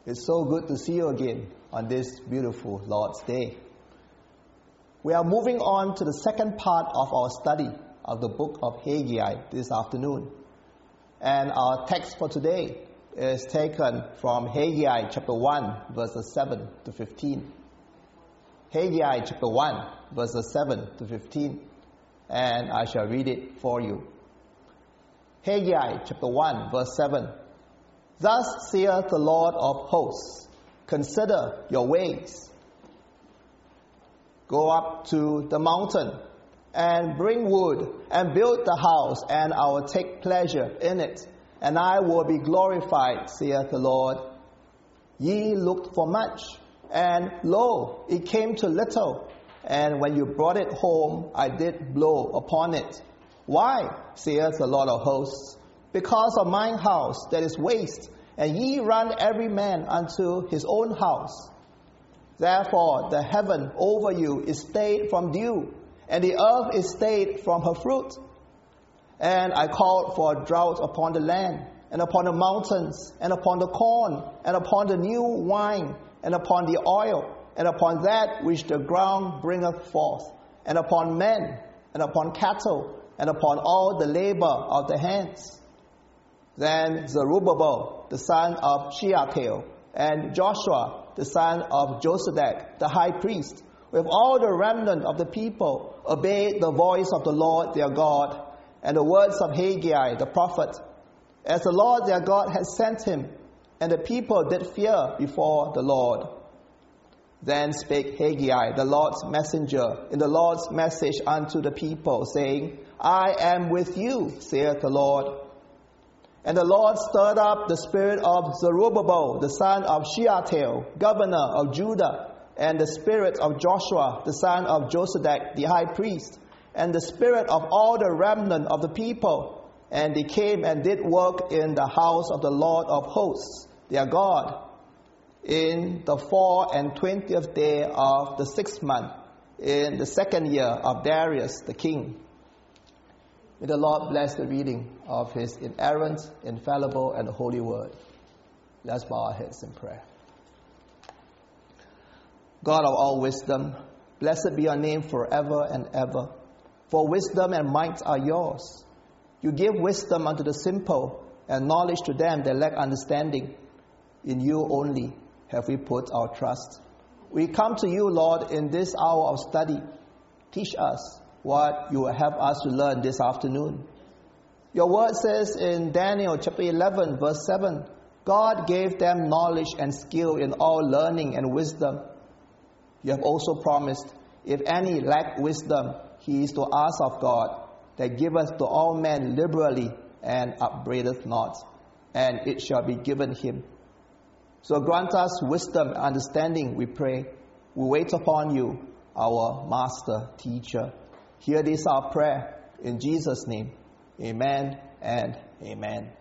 It's so good to see you again on this beautiful Lord's Day. We are moving on to the second part of our study of the book of Haggai this afternoon. And our text for today is taken from Haggai chapter 1, verses 7 to 15. Haggai chapter 1, verses 7 to 15. And I shall read it for you. Haggai chapter 1, verse 7. Thus saith the Lord of hosts, consider your ways. Go up to the mountain and bring wood and build the house, and I will take pleasure in it, and I will be glorified, saith the Lord. Ye looked for much, and lo, it came to little, and when you brought it home, I did blow upon it. Why, saith the Lord of hosts? Because of mine house that is waste, and ye run every man unto his own house. Therefore the heaven over you is stayed from dew, and the earth is stayed from her fruit. And I called for a drought upon the land, and upon the mountains, and upon the corn, and upon the new wine, and upon the oil, and upon that which the ground bringeth forth, and upon men, and upon cattle, and upon all the labor of the hands. Then Zerubbabel, the son of Shealtiel, and Joshua, the son of Josedech, the high priest, with all the remnant of the people, obeyed the voice of the Lord their God, and the words of Haggai the prophet, as the Lord their God had sent him, and the people did fear before the Lord. Then spake Haggai, the Lord's messenger, in the Lord's message unto the people, saying, I am with you, saith the Lord. And the Lord stirred up the spirit of Zerubbabel, the son of Shealtiel, governor of Judah, and the spirit of Joshua, the son of Josedech, the high priest, and the spirit of all the remnant of the people. And they came and did work in the house of the Lord of hosts, their God, in the 24th day of the 6th month, in the 2nd year of Darius the king. May the Lord bless the reading of His inerrant, infallible, and holy word. Let's bow our heads in prayer. God of all wisdom, blessed be your name forever and ever. For wisdom and might are yours. You give wisdom unto the simple, and knowledge to them that lack understanding. In you only have we put our trust. We come to you, Lord, in this hour of study. Teach us what you will help us to learn this afternoon. Your word says in Daniel chapter 11, verse 7, God gave them knowledge and skill in all learning and wisdom. You have also promised, if any lack wisdom, he is to ask of God, that giveth to all men liberally and upbraideth not, and it shall be given him. So grant us wisdom and understanding, we pray. We wait upon you, our master, teacher. Hear this our prayer, in Jesus' name. Amen and amen.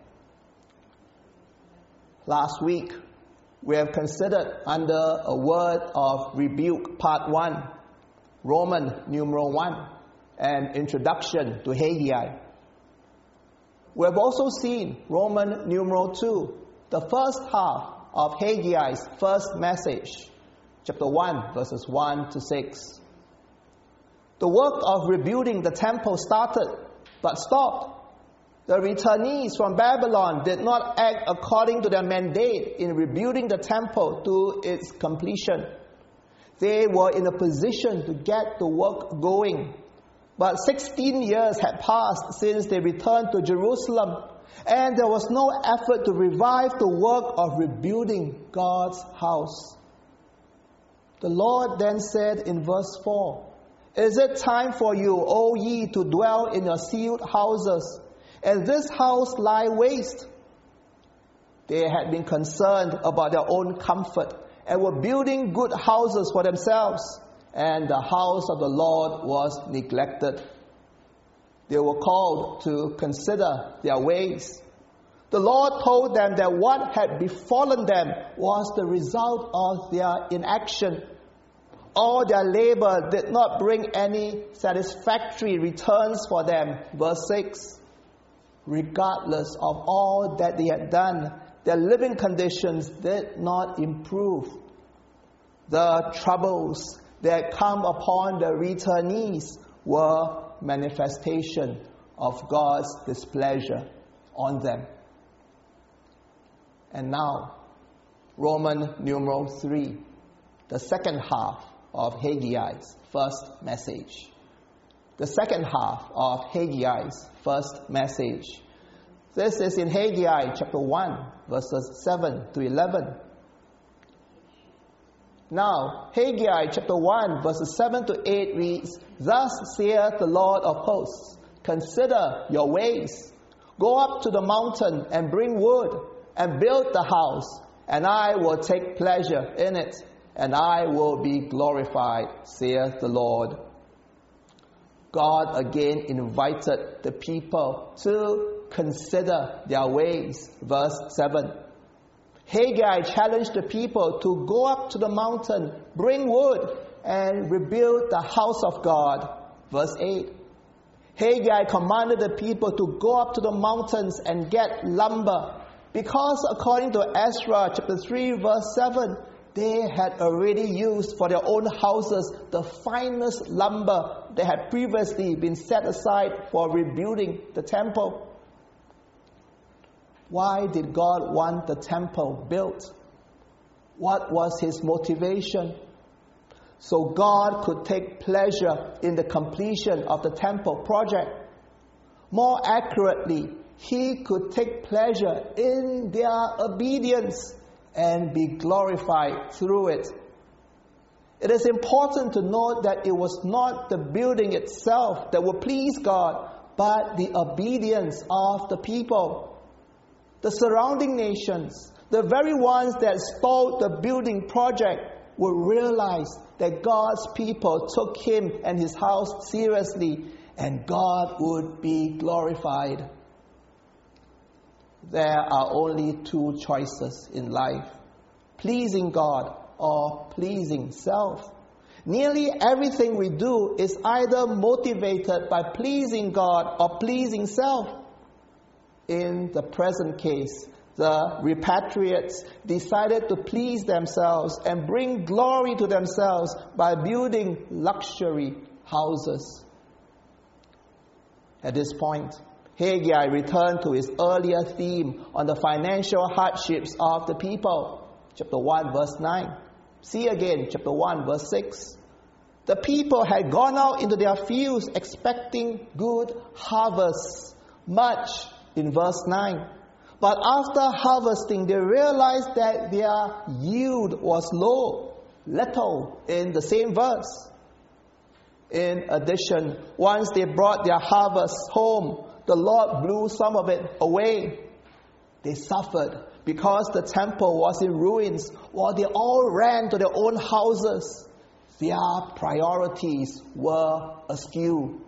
Last week, we have considered under a word of rebuke, part 1, Roman numeral 1, an introduction to Haggai. We have also seen Roman numeral 2, the first half of Haggai's first message, chapter 1, verses 1 to 6. The work of rebuilding the temple started, but stopped. The returnees from Babylon did not act according to their mandate in rebuilding the temple to its completion. They were in a position to get the work going. But 16 years had passed since they returned to Jerusalem, and there was no effort to revive the work of rebuilding God's house. The Lord then said in verse 4, Is it time for you, O ye, to dwell in your sealed houses, and this house lie waste? They had been concerned about their own comfort and were building good houses for themselves, and the house of the Lord was neglected. They were called to consider their ways. The Lord told them that what had befallen them was the result of their inaction. All their labor did not bring any satisfactory returns for them. Verse 6. Regardless of all that they had done, their living conditions did not improve. The troubles that come upon the returnees were manifestation of God's displeasure on them. And now, Roman numeral 3, the second half of Haggai's first message. The second half of Haggai's first message. This is in Haggai chapter 1, verses 7 to 11. Now, Haggai chapter 1, verses 7 to 8 reads, "Thus saith the Lord of hosts, consider your ways. Go up to the mountain and bring wood and build the house, and I will take pleasure in it, and I will be glorified, saith the Lord." God again invited the people to consider their ways. Verse 7. Haggai challenged the people to go up to the mountain, bring wood, and rebuild the house of God. Verse 8. Haggai commanded the people to go up to the mountains and get lumber, because according to Ezra chapter 3 verse 7, they had already used for their own houses the finest lumber that had previously been set aside for rebuilding the temple. Why did God want the temple built? What was his motivation? So God could take pleasure in the completion of the temple project. More accurately, he could take pleasure in their obedience and be glorified through it. It is important to note that it was not the building itself that would please God, but the obedience of the people. The surrounding nations, the very ones that stalled the building project, would realize that God's people took him and his house seriously, and God would be glorified. There are only two choices in life: pleasing God or pleasing self. Nearly everything we do is either motivated by pleasing God or pleasing self. In the present case, the repatriates decided to please themselves and bring glory to themselves by building luxury houses. At this point, Haggai returned to his earlier theme on the financial hardships of the people. Chapter 1, verse 9. See again, chapter 1, verse 6. The people had gone out into their fields expecting good harvests, much in verse 9. But after harvesting, they realized that their yield was low, little in the same verse. In addition, once they brought their harvest home, the Lord blew some of it away. They suffered because the temple was in ruins, while they all ran to their own houses. Their priorities were askew.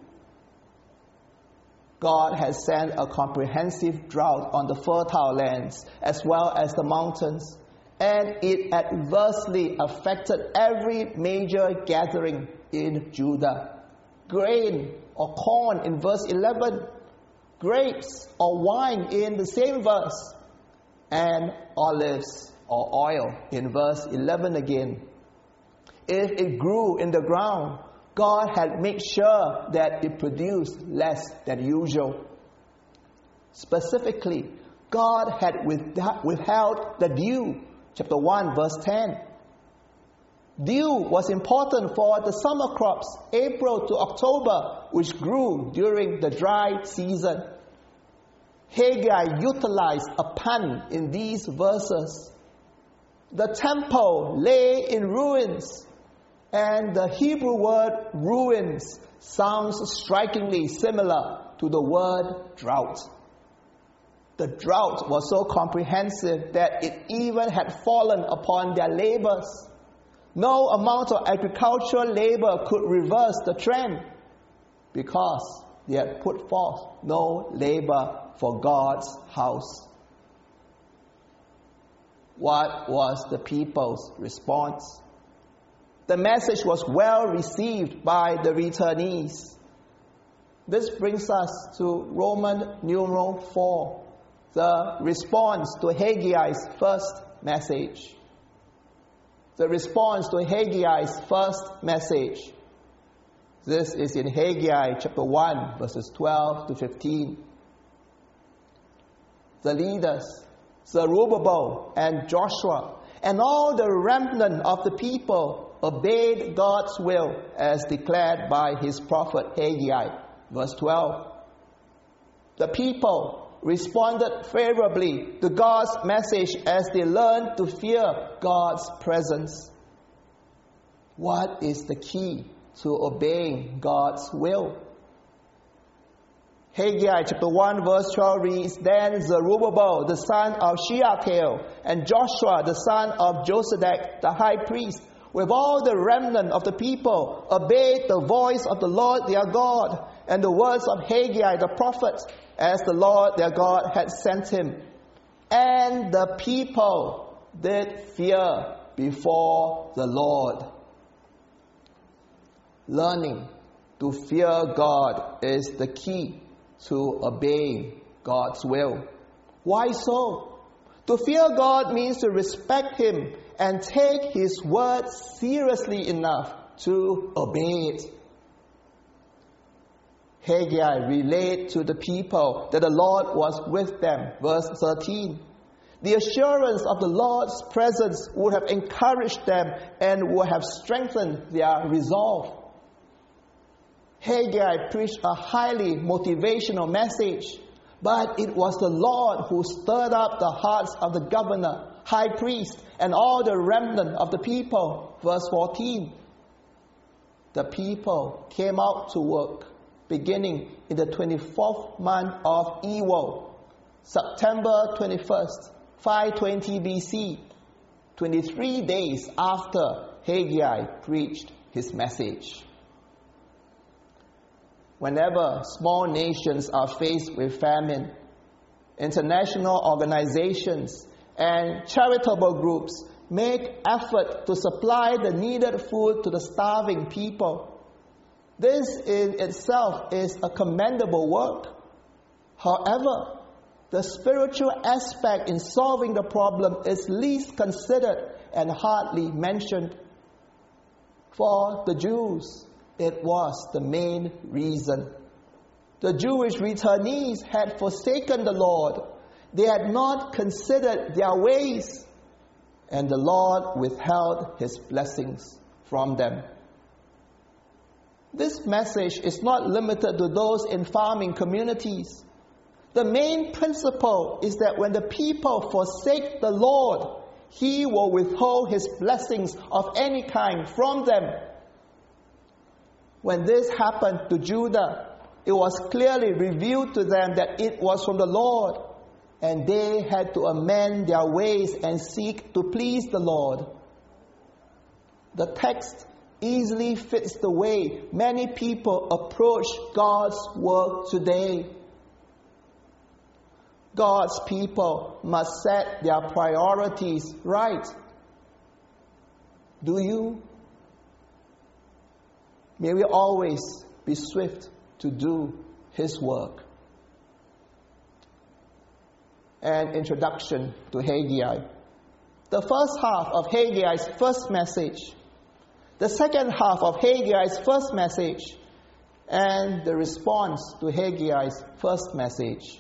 God has sent a comprehensive drought on the fertile lands as well as the mountains, and it adversely affected every major gathering in Judah. Grain or corn in verse 11, grapes or wine in the same verse, and olives or oil in verse 11 again. If it grew in the ground, God had made sure that it produced less than usual. Specifically, God had withheld the dew. Chapter 1, verse 10. Dew was important for the summer crops, April to October, which grew during the dry season. Haggai utilized a pun in these verses. The temple lay in ruins, and the Hebrew word ruins sounds strikingly similar to the word drought. The drought was so comprehensive that it even had fallen upon their labors. No amount of agricultural labor could reverse the trend because they had put forth no labor for God's house. What was the people's response? The message was well received by the returnees. This brings us to Roman numeral 4, the response to Haggai's first message. The response to Haggai's first message. This is in Haggai chapter 1, verses 12 to 15. The leaders, Zerubbabel and Joshua, and all the remnant of the people obeyed God's will as declared by his prophet Haggai. Verse 12. The people responded favorably to God's message as they learned to fear God's presence. What is the key to obeying God's will? Haggai chapter 1 verse 12 reads, Then Zerubbabel the son of Shealtiel and Joshua the son of Josedek the high priest with all the remnant of the people obeyed the voice of the Lord their God and the words of Haggai the prophet as the Lord their God had sent him. And the people did fear before the Lord. Learning to fear God is the key to obeying God's will. Why so? To fear God means to respect him and take his word seriously enough to obey it. Haggai relayed to the people that the Lord was with them. Verse 13. The assurance of the Lord's presence would have encouraged them and would have strengthened their resolve. Haggai preached a highly motivational message, but it was the Lord who stirred up the hearts of the governor, high priest, and all the remnant of the people. Verse 14. The people came out to work beginning in the 24th month of Elul, September 21st, 520 BC, 23 days after Haggai preached his message. Whenever small nations are faced with famine, international organizations and charitable groups make effort to supply the needed food to the starving people. This in itself is a commendable work. However, the spiritual aspect in solving the problem is least considered and hardly mentioned. For the Jews, it was the main reason. The Jewish returnees had forsaken the Lord. They had not considered their ways, and the Lord withheld his blessings from them. This message is not limited to those in farming communities. The main principle is that when the people forsake the Lord, he will withhold his blessings of any kind from them. When this happened to Judah, it was clearly revealed to them that it was from the Lord, and they had to amend their ways and seek to please the Lord. The text easily fits the way many people approach God's work today. God's people must set their priorities right. Do you? May we always be swift to do his work. An introduction to Haggai. The first half of Haggai's first message, the second half of Haggai's first message, and the response to Haggai's first message.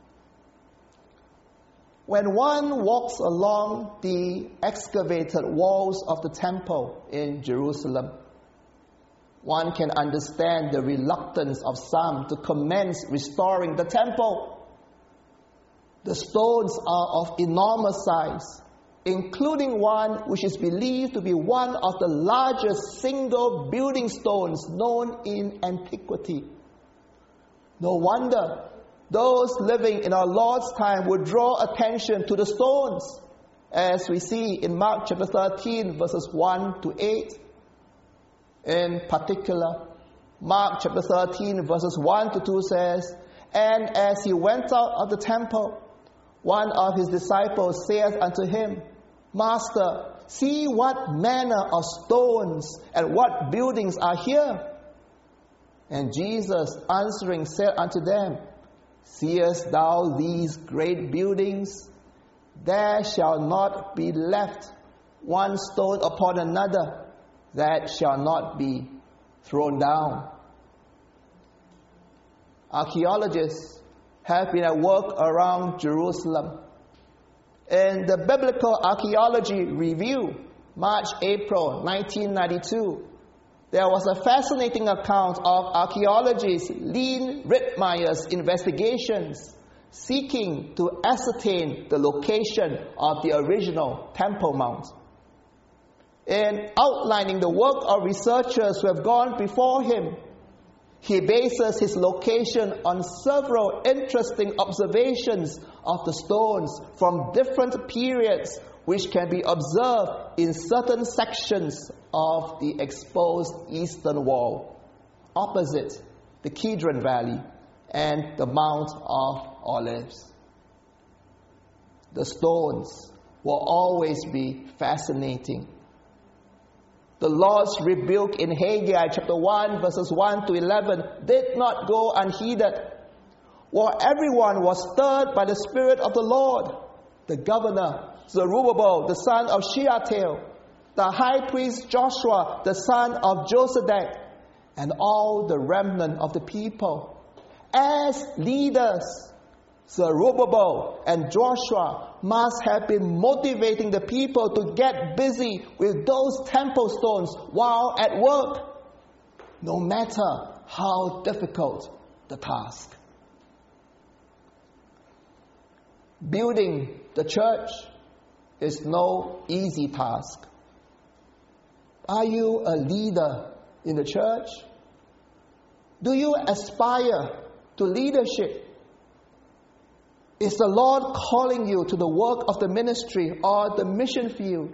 When one walks along the excavated walls of the temple in Jerusalem, one can understand the reluctance of some to commence restoring the temple. The stones are of enormous size, including one which is believed to be one of the largest single building stones known in antiquity. No wonder those living in our Lord's time would draw attention to the stones, as we see in Mark chapter 13, verses 1 to 8. In particular, Mark chapter 13, verses 1 to 2 says, And as he went out of the temple, one of his disciples saith unto him, Master, see what manner of stones and what buildings are here. And Jesus answering said unto them, Seest thou these great buildings? There shall not be left one stone upon another that shall not be thrown down. Archaeologists have been at work around Jerusalem. In the Biblical Archaeology Review, March-April 1992, there was a fascinating account of archaeologist Leon Rittmeyer's investigations seeking to ascertain the location of the original Temple Mount. In outlining the work of researchers who have gone before him, he bases his location on several interesting observations of the stones from different periods which can be observed in certain sections of the exposed eastern wall, opposite the Kidron Valley and the Mount of Olives. The stones will always be fascinating. The Lord's rebuke in Haggai chapter 1 verses 1 to 11 did not go unheeded. While everyone was stirred by the Spirit of the Lord, the governor Zerubbabel, the son of Shealtiel, the high priest Joshua, the son of Josedek, and all the remnant of the people, as leaders, Zerubbabel and Joshua must have been motivating the people to get busy with those temple stones while at work, no matter how difficult the task. Building the church is no easy task. Are you a leader in the church? Do you aspire to leadership? Is the Lord calling you to the work of the ministry or the mission field?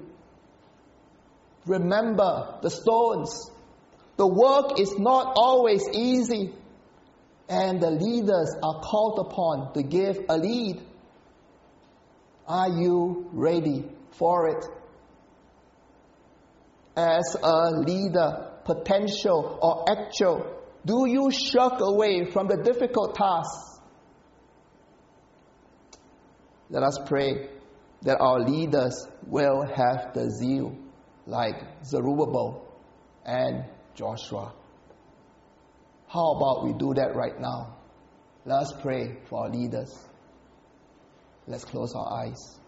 Remember the stones. The work is not always easy, and the leaders are called upon to give a lead. Are you ready for it? As a leader, potential or actual, do you shirk away from the difficult tasks? Let us pray that our leaders will have the zeal like Zerubbabel and Joshua. How about we do that right now? Let us pray for our leaders. Let's close our eyes.